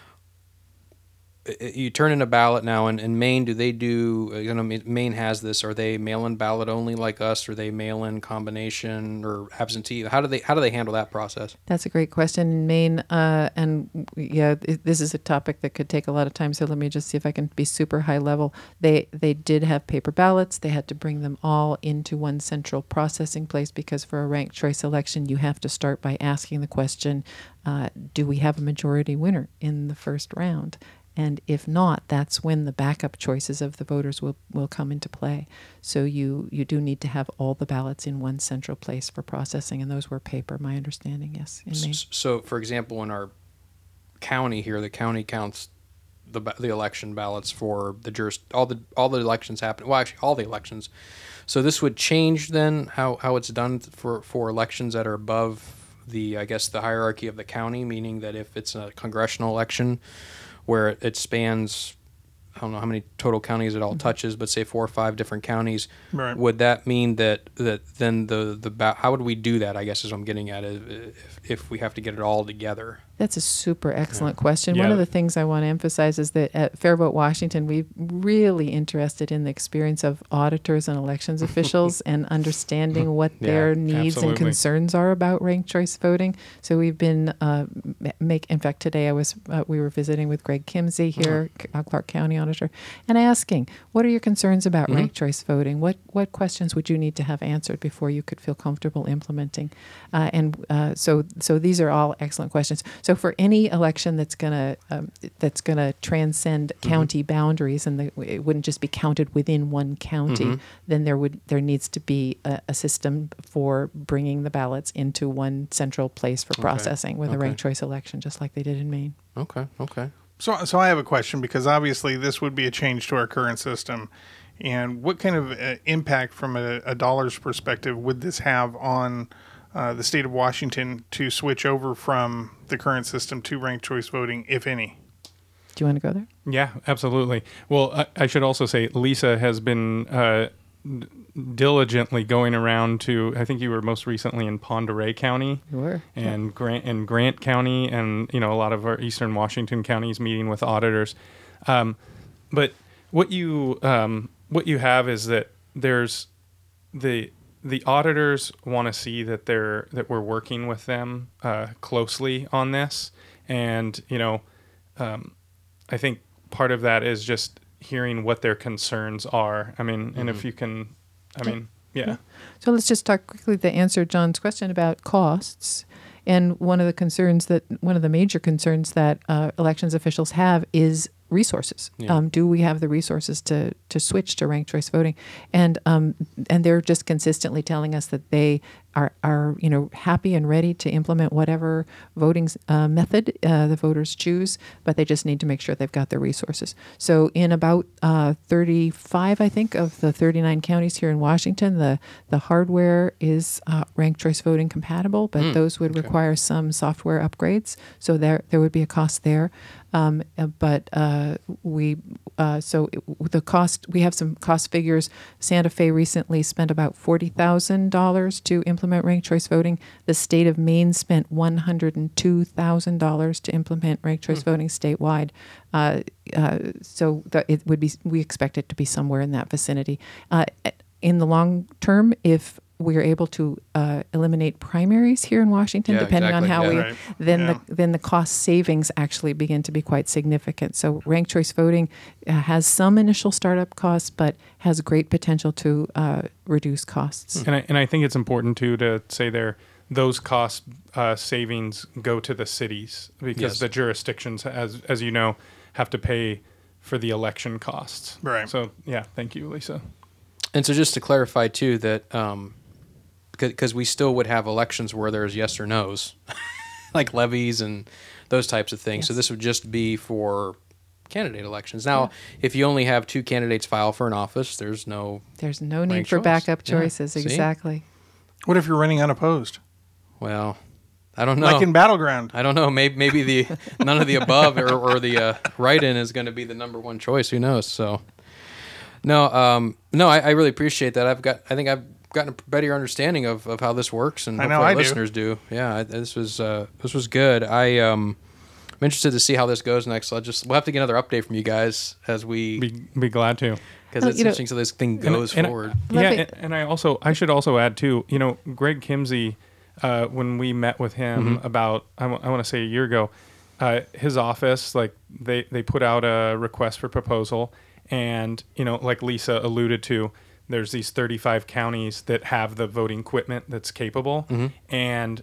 You turn in a ballot now, in Maine, do they do, Maine has this, are they mail-in ballot only like us? Are they mail-in combination or absentee? How do they handle that process? That's a great question. In Maine, this is a topic that could take a lot of time, so let me just see if I can be super high level. They did have paper ballots. They had to bring them all into one central processing place, because for a ranked choice election, you have to start by asking the question, do we have a majority winner in the first round? And if not, that's when the backup choices of the voters will come into play. So you do need to have all the ballots in one central place for processing, and those were paper, my understanding, yes, in Maine. So, for example, in our county here, the county counts the election ballots for all the elections happen. Well, actually, all the elections. So this would change then how it's done for elections that are above the hierarchy of the county, meaning that if it's a congressional election where it spans, I don't know how many total counties it all touches, but say 4 or 5 different counties, right. Would that mean that then how would we do that, I guess is what I'm getting at, if we have to get it all together? That's a super excellent question. Yeah. One of the things I want to emphasize is that at Fair Vote Washington, we're really interested in the experience of auditors and elections officials and understanding what their needs absolutely. and concerns are about ranked choice voting. So we've been in fact, today we were visiting with Greg Kimsey here, Clark County Auditor, and asking, what are your concerns about ranked choice voting? What questions would you need to have answered before you could feel comfortable implementing? So these are all excellent questions. So for any election that's gonna transcend county boundaries, and it wouldn't just be counted within one county, then there needs to be a system for bringing the ballots into one central place for processing with a ranked choice election, just like they did in Maine. Okay. So I have a question, because obviously this would be a change to our current system. And what kind of impact from a dollar's perspective would this have on the state of Washington to switch over from the current system to ranked choice voting, if any? Do you want to go there? Yeah, absolutely. Well, I should also say Lisa has been diligently going around to, I think you were most recently in Pend Oreille County. You were. And Grant County, and a lot of our eastern Washington counties, meeting with auditors. But what you have is that there's the auditors want to see that we're working with them closely on this, and I think part of that is just hearing what their concerns are. I mean, and if you can, yeah. So let's just talk quickly to answer John's question about costs. And one of the major concerns that elections officials have is resources. Yeah. Do we have the resources to switch to ranked choice voting? And they're just consistently telling us that they are happy and ready to implement whatever voting method the voters choose, but they just need to make sure they've got the resources. So in about 35, I think, of the 39 counties here in Washington, the hardware is ranked choice voting compatible, but those would require some software upgrades. So there would be a cost there. The cost, we have some cost figures. Santa Fe recently spent about $40,000 to implement ranked choice voting. The state of Maine spent $102,000 to implement ranked choice voting statewide. We expect it to be somewhere in that vicinity. In the long term, if we are able to eliminate primaries here in Washington, depending on how then the cost savings actually begin to be quite significant. So ranked choice voting has some initial startup costs, but has great potential to reduce costs. And I think it's important too to say those cost savings go to the cities because the jurisdictions, as you know, have to pay for the election costs. Right. So thank you, Lisa. And so just to clarify too that because we still would have elections where there's yes or no's, like levies and those types of things. Yes. So this would just be for candidate elections. Now, if you only have 2 candidates file for an office, there's no need for backup choices. Yeah. Exactly. What if you're running unopposed? Well, I don't know. Like in Battleground. I don't know. Maybe the none of the above or the write-in is going to be the number one choice. Who knows? So, I really appreciate that. I think I've gotten a better understanding of how this works, and hopefully our listeners do. Yeah, this was good. I'm interested to see how this goes next. So we'll have to get another update from you guys as we be glad to, because it's interesting. So this thing goes forward. And I should also add too. Greg Kimsey, when we met with him about I want to say a year ago, his office they put out a request for proposal, and like Lisa alluded to, there's these 35 counties that have the voting equipment that's capable. And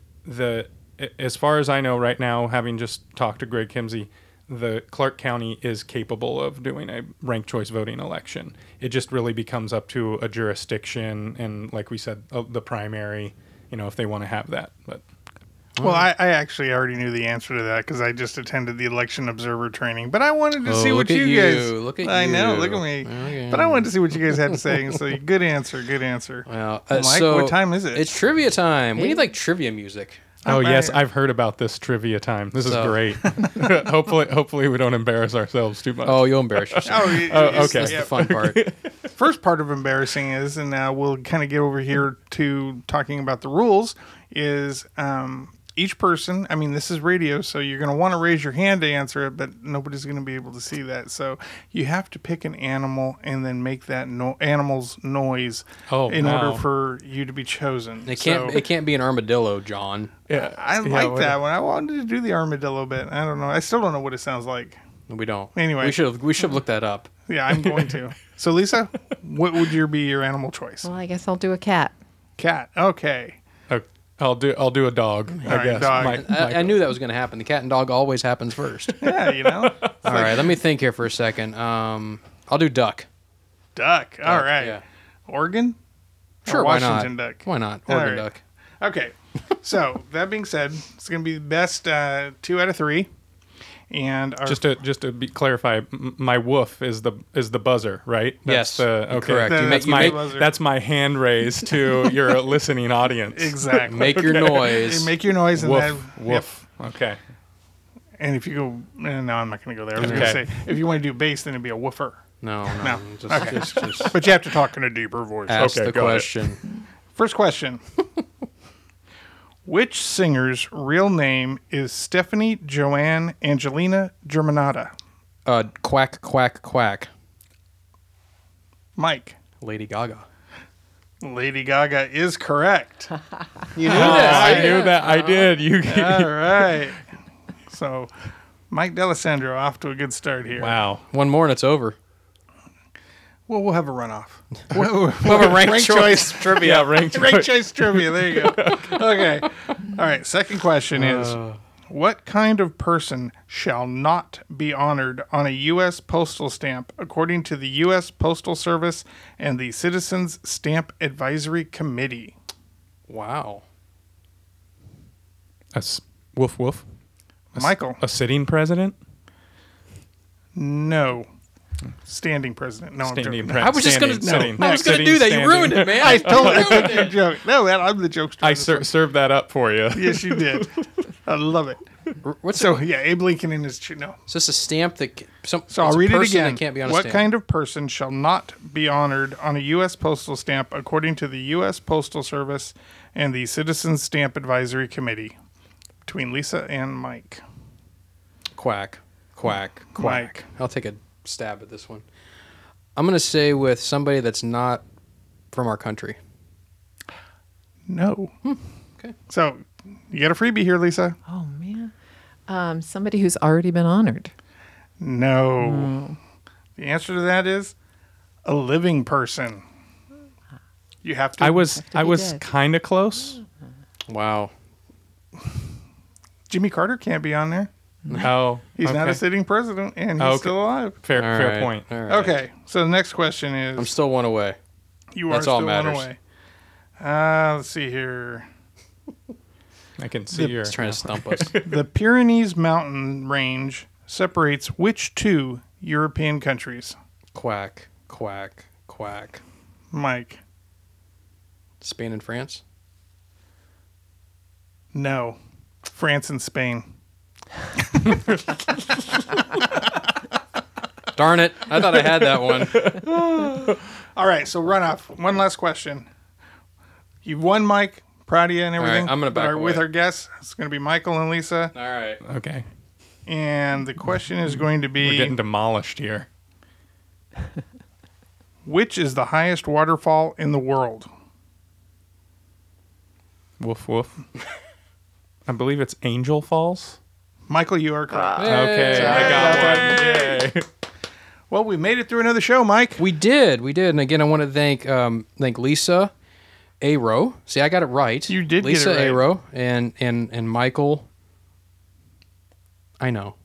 as far as I know right now, having just talked to Greg Kimsey, the Clark County is capable of doing a ranked choice voting election. It just really becomes up to a jurisdiction and, like we said, the primary, if they want to have that. But well, I actually already knew the answer to that because I just attended the election observer training. But I wanted to see what you guys. Look at you. I know, look at me. Okay. But I wanted to see what you guys had to say. So good answer. Well, Mike, what time is it? It's trivia time. We need trivia music. Oh yes, I've heard about this trivia time. This is great. hopefully we don't embarrass ourselves too much. Oh, you'll embarrass yourself. Okay. That's the fun part. First part of embarrassing is, and now we'll kind of get over here to talking about the rules, is each person, this is radio, so you're going to want to raise your hand to answer it, but nobody's going to be able to see that. So you have to pick an animal and then make that animal's noise in order for you to be chosen. It can't be an armadillo, John. Yeah, I like that one. I wanted to do the armadillo bit. I don't know. I still don't know what it sounds like. We don't. Anyway. We should look that up. Yeah, I'm going to. So Lisa, what would be your animal choice? Well, I guess I'll do a cat. Cat. Okay. I'll do a dog. I guess. Dog. I knew that was going to happen. The cat and dog always happens first. Yeah, All right, let me think here for a second. I'll do duck. Duck. All right. Yeah. Oregon? Sure. Or why Washington not? duck. Why not? Oregon duck. Okay. So that being said, it's going to be the best 2 out of 3. And just to clarify, my woof is the buzzer, right? Yes. Okay. Correct. That's my hand raised to your listening audience. Exactly. Make your noise. Make your noise. Woof. And Woof. Yep. Okay. And if you go, no, I'm not going to go there. I was going to say, if you want to do bass, then it'd be a woofer. No. Just but you have to talk in a deeper voice. Ask the question. First question. Which singer's real name is Stephanie Joanne Angelina Germanata? Quack, quack, quack. Mike. Lady Gaga. Lady Gaga is correct. You knew that. I knew that. I did. All right. So, Mike D'Alessandro off to a good start here. Wow. One more and it's over. Well, we'll have a runoff. We'll have a ranked choice trivia. Yeah, ranked choice trivia. There you go. Okay. All right. Second question is, what kind of person shall not be honored on a U.S. postal stamp according to the U.S. Postal Service and the Citizens Stamp Advisory Committee? Wow. Woof woof. Michael. A sitting president? No. Standing president. No, I'm Standing joking. I was just gonna. Sitting, I was gonna sitting, do that. standing. You ruined it, man. I totally You ruined took your it. joke. No, man, I'm the jokester. I served that up for you. Yes, you did. I love it. What's So, yeah, Abe Lincoln in his... No. Is this a stamp that? So it's I'll a read it person again. That can't be on a What stamp. kind of person shall not be honored on a U.S. postal stamp according to the U.S. Postal Service and the Citizens Stamp Advisory Committee? Between Lisa and Mike. Quack, quack, quack. Mike. I'll take a stab at this one. I'm gonna say with somebody that's not from our country. No. Okay. So you got a freebie here, Lisa. Oh man, somebody who's already been honored. No. The answer to that is a living person. You have to. I was be dead. kind of close. Wow. Jimmy Carter can't be on there. Oh, He's not a okay. sitting president, and he's Okay. still alive. Fair All fair right, point. all right. Okay. So the next question is: I'm still one away. you that's are all still one matters. away. Let's see here. I can see your. He's trying to stump us. The Pyrenees mountain range separates which two European countries? Quack, quack, quack. Mike. Spain and France. No. France and Spain. Darn it! I thought I had that one. All right, so run off. One last question. You've won, Mike. Proud of you and everything. right, I'm gonna But back with away. our guests, it's going to be Michael and Lisa. All right. Okay, And the question is going to we're be, getting demolished here. which is the highest waterfall in the world? Woof woof. I believe it's Angel Falls. Michael, you are correct. Okay, I got one. Yay. Well, we made it through another show, Mike. We did, and again, I want to thank Lisa Aro. See, I got it right. You did get Lisa it right. Aro and Michael. I know,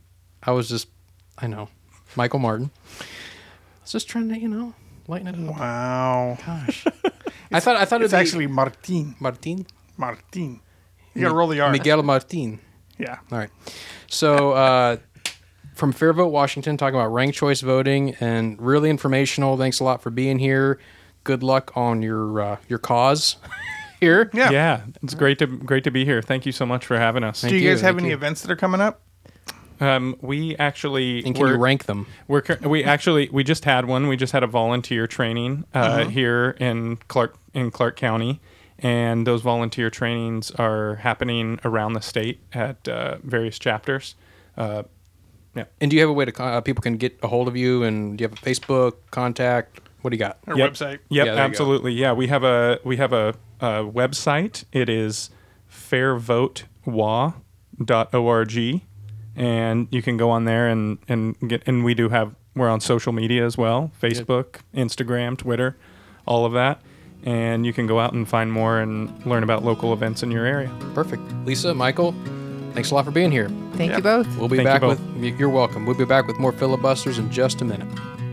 Michael Martin. I was just trying to, lighten it up. Wow. Gosh, I thought It's it'd be actually Martin. Martin. Martin. You got to roll the R. Miguel Martin. Yeah. All right. So from Fairvote, Washington, talking about ranked choice voting and really informational. Thanks a lot for being here. Good luck on your cause here. Yeah. Yeah, it's great to be here. Thank you so much for having us. Do you guys have thank any you. events that are coming up? We actually And can you rank them? we just had one. We just had a volunteer training here in Clark County, and those volunteer trainings are happening around the state at various chapters. And do you have a way to people can get a hold of you? And do you have a Facebook contact? What do you got? Our Yep. website? Yep, Yeah, there you go. absolutely. Yeah, we have a website. It is fairvotewa.org, and you can go on there and we're on social media as well: Facebook, Instagram, Twitter, all of that. And you can go out and find more and learn about local events in your area. Perfect. Lisa, Michael, thanks a lot for being here. Thank you both. We'll be Thank you back both. with. You're welcome. We'll be back with more filibusters in just a minute.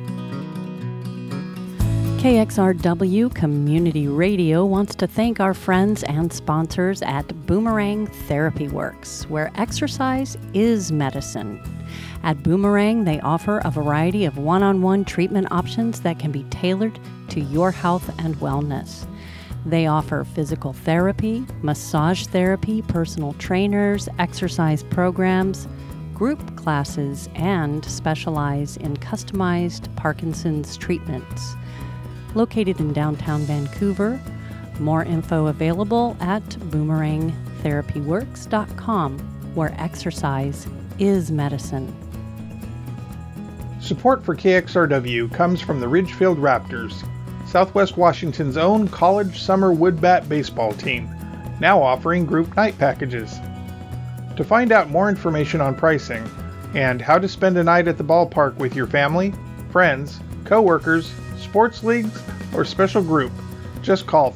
KXRW Community Radio wants to thank our friends and sponsors at Boomerang Therapy Works, where exercise is medicine. At Boomerang, they offer a variety of one-on-one treatment options that can be tailored to your health and wellness. They offer physical therapy, massage therapy, personal trainers, exercise programs, group classes, and specialize in customized Parkinson's treatments. Located in downtown Vancouver. More info available at boomerangtherapyworks.com, where exercise is medicine. Support for KXRW comes from the Ridgefield Raptors, Southwest Washington's own college summer wood bat baseball team, now offering group night packages. To find out more information on pricing and how to spend a night at the ballpark with your family, friends, co-workers, sports leagues, or special group, just call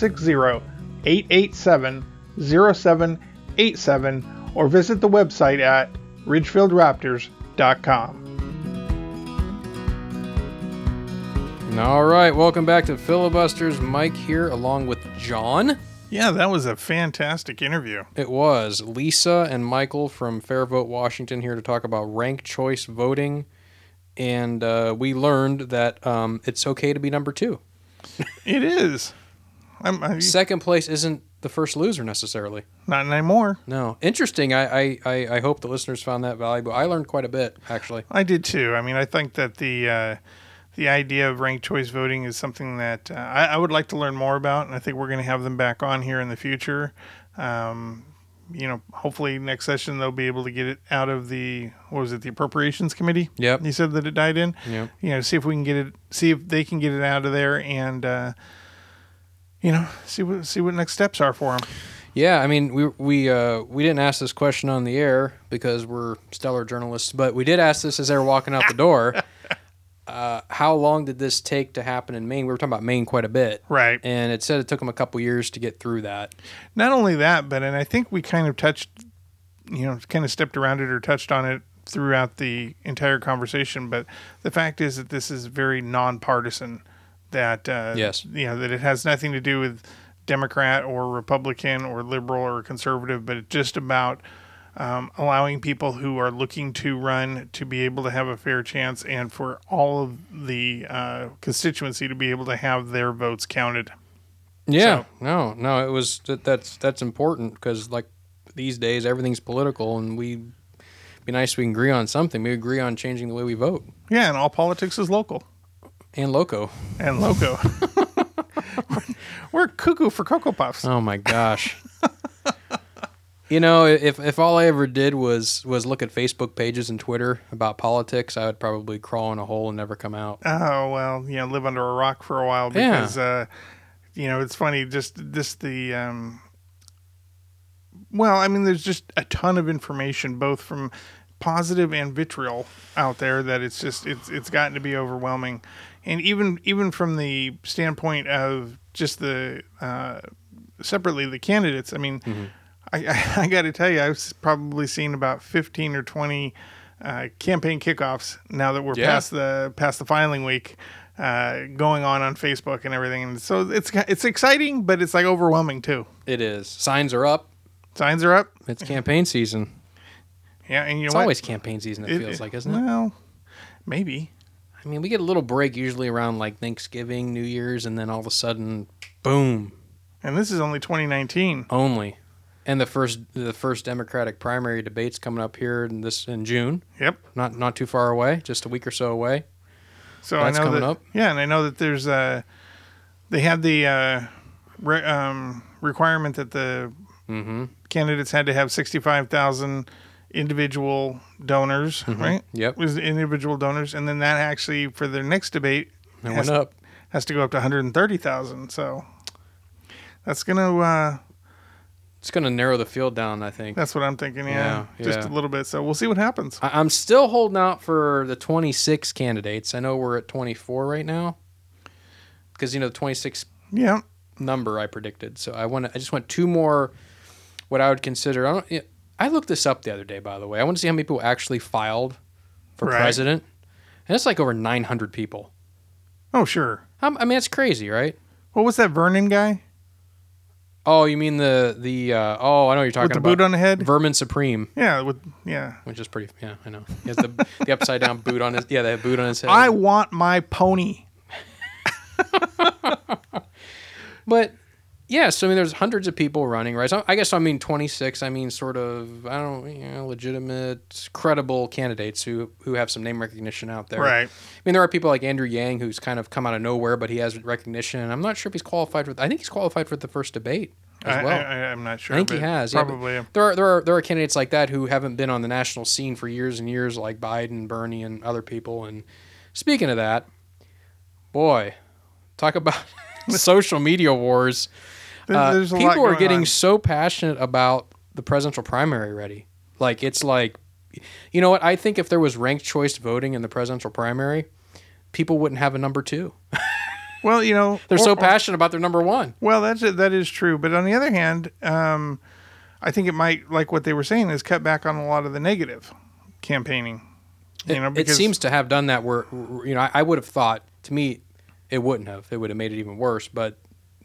360-887-0787 or visit the website at ridgefieldraptors.com. All right, welcome back to Filibusters. Mike here, along with John. Yeah, that was a fantastic interview. It was Lisa and Michael from Fair Vote Washington here to talk about ranked choice voting, and we learned that it's okay to be number 2. It is. Second place isn't the first loser necessarily. Not anymore. No. Interesting. I hope the listeners found that valuable. I learned quite a bit, actually. I did too. I mean, I think that the idea of ranked choice voting is something that I would like to learn more about, and I think we're going to have them back on here in the future. Hopefully next session they'll be able to get it out of the Appropriations Committee. Yep. You said that it died in. Yep. See if we can get it. See if they can get it out of there, and see what next steps are for them. Yeah, I mean, we didn't ask this question on the air because we're stellar journalists, but we did ask this as they were walking out the door. How long did this take to happen in Maine? We were talking about Maine quite a bit. Right. And it said it took them a couple years to get through that. Not only that, but, and I think we kind of stepped around it or touched on it throughout the entire conversation, but the fact is that this is very nonpartisan, that, yes. That it has nothing to do with Democrat or Republican or liberal or conservative, but it's just about allowing people who are looking to run to be able to have a fair chance, and for all of the constituency to be able to have their votes counted. Yeah, so. No, it was that's important because like these days everything's political, and be nice if we can agree on something. We agree on changing the way we vote. Yeah, and all politics is local. And loco. We're cuckoo for Cocoa Puffs. Oh my gosh. If all I ever did was look at Facebook pages and Twitter about politics, I would probably crawl in a hole and never come out. Oh, well, live under a rock for a while because, it's funny, there's just a ton of information, both from positive and vitriol out there, that it's gotten to be overwhelming. And even from the standpoint of just separately the candidates, I mean, mm-hmm. I got to tell you, I've probably seen about 15 or 20 campaign kickoffs now that we're past the filing week, going on Facebook and everything. And so it's exciting, but it's like overwhelming too. It is. Signs are up. It's campaign season. Yeah, and it's always campaign season. It feels like, isn't it? Well, maybe. I mean, we get a little break usually around like Thanksgiving, New Year's, and then all of a sudden, boom. And this is only 2019. Only. And the first Democratic primary debate's coming up here in June. Yep. Not too far away, just a week or so away. So that's I know coming that, up. Yeah, and I know that there's they had the requirement that the mm-hmm. candidates had to have 65,000 individual donors, mm-hmm. right? Yep. It was individual donors, and then that actually for their next debate has to go up to 130,000. So that's gonna. It's going to narrow the field down, I think. That's what I'm thinking, yeah. Just a little bit. So we'll see what happens. I'm still holding out for the 26 candidates. I know we're at 24 right now because, the 26 number I predicted. So I just want 2 more what I would consider. I looked this up the other day, by the way. I want to see how many people actually filed for president. And it's like over 900 people. Oh, sure. I mean, it's crazy, right? What was that Vernon guy? Oh, you mean the I know what you're talking about. With the boot on the head? Vermin Supreme. Yeah, which is pretty, I know. He has the upside down boot on his, the boot on his head. I want my pony. But, yeah, so I mean, there's hundreds of people running, right? So I guess 26, sort of, legitimate, credible candidates who have some name recognition out there. Right. I mean, there are people like Andrew Yang who's kind of come out of nowhere, but he has recognition. And I'm not sure if he's qualified I think he's qualified for the first debate as well. I'm not sure. I think he has. Probably. Yeah, there are candidates like that who haven't been on the national scene for years and years, like Biden, Bernie, and other people. And speaking of that, boy, talk about social media wars. There's a lot people are getting on. So passionate about the presidential primary already. Like, it's like, you know what? I think if there was ranked choice voting in the presidential primary, people wouldn't have a number 2. Well, they're so passionate about their number 1. Well, that is true. But on the other hand, I think it might, like what they were saying, is cut back on a lot of the negative campaigning. It seems to have done that where, I would have thought, to me, it wouldn't have. It would have made it even worse. But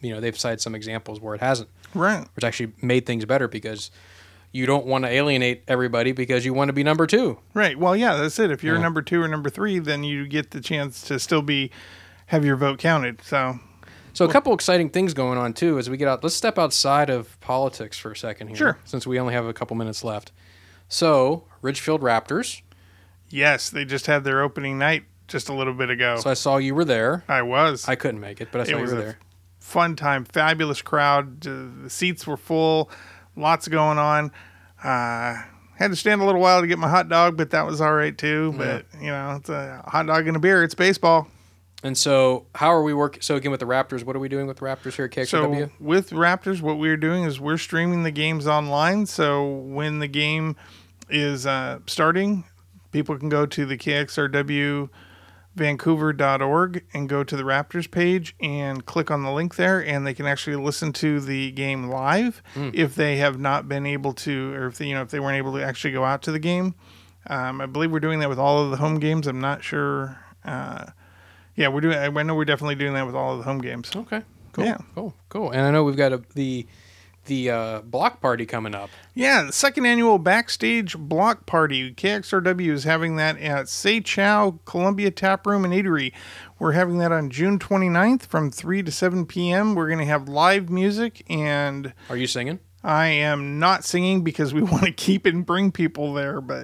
they've cited some examples where it hasn't. Right. Which actually made things better because you don't want to alienate everybody because you want to be number 2. Right. Well, yeah, that's it. If you're Yeah. number 2 or number 3, then you get the chance to still have your vote counted. So a couple exciting things going on too as we get out. Let's step outside of politics for a second here. Sure. Since we only have a couple minutes left. So, Ridgefield Raptors. yes, they just had their opening night just a little bit ago. So I saw you were there. I was. I couldn't make it, but I saw It you was were a there. fun time, fabulous crowd. The seats were full, lots going on. Had to stand a little while to get my hot dog, but that was all right too. But it's a hot dog and a beer. It's baseball. And so, how are we working? So again, with the Raptors, what are we doing with the Raptors here at KXRW? So with Raptors, what we're doing is we're streaming the games online. So when the game is starting, people can go to the KXRW Vancouver.org and go to the Raptors page and click on the link there, and they can actually listen to the game live if they have not been able to, or if they weren't able to actually go out to the game. I believe we're doing that with all of the home games. I'm not sure. Yeah, we're doing. I know we're definitely doing that with all of the home games. Okay, cool, Yeah. cool. And I know we've got the block party coming up. Yeah, the second annual Backstage Block Party. KXRW is having that at Say Chow Columbia Tap Room and Eatery. We're having that on June 29th from 3 to 7 p.m. We're going to have live music, and Are you singing? I am not singing because we want to keep and bring people there, but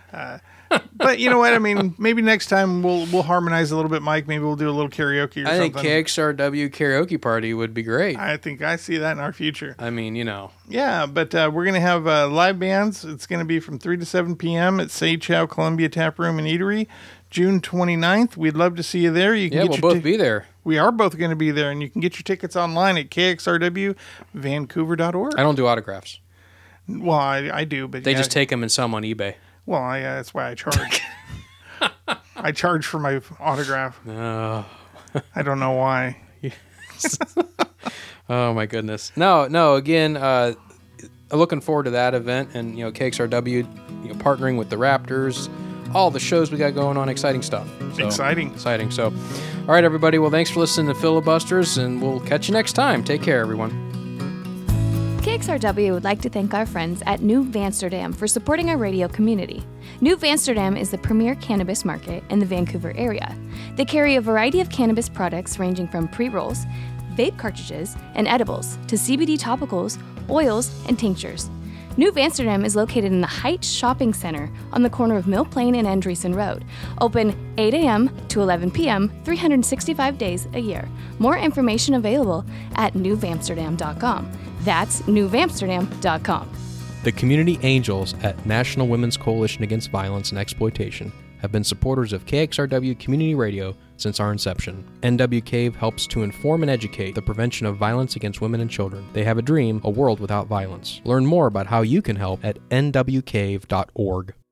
you know what? I mean, maybe next time we'll harmonize a little bit, Mike. Maybe we'll do a little karaoke or I think something. KXRW karaoke party would be great. I think I see that in our future. I mean, Yeah, but we're going to have live bands. It's going to be from 3 to 7 p.m. at Say Chow Columbia Tap Room and Eatery, June 29th. We'd love to see you there. You can yeah, get we'll your both be there. We are both going to be there, and you can get your tickets online at kxrwvancouver.org. I don't do autographs. Well, I do, but They just take them and sell them on eBay. Well, that's why I charge. I charge for my autograph. Oh, I don't know why. oh my goodness. No. Again, looking forward to that event, and KXRW, partnering with the Raptors, all the shows we got going on, exciting stuff. So, Exciting. So, all right, everybody. Well, thanks for listening to Filibusters, and we'll catch you next time. Take care, everyone. KXRW would like to thank our friends at New Amsterdam for supporting our radio community. New Amsterdam is the premier cannabis market in the Vancouver area. They carry a variety of cannabis products ranging from pre-rolls, vape cartridges, and edibles to CBD topicals, oils, and tinctures. New Amsterdam is located in the Heights Shopping Center on the corner of Mill Plain and Andreessen Road. Open 8 a.m. to 11 p.m., 365 days a year. More information available at newamsterdam.com. That's newamsterdam.com. The Community Angels at National Women's Coalition Against Violence and Exploitation have been supporters of KXRW Community Radio since our inception. NW Cave helps to inform and educate the prevention of violence against women and children. They have a dream, a world without violence. Learn more about how you can help at nwcave.org.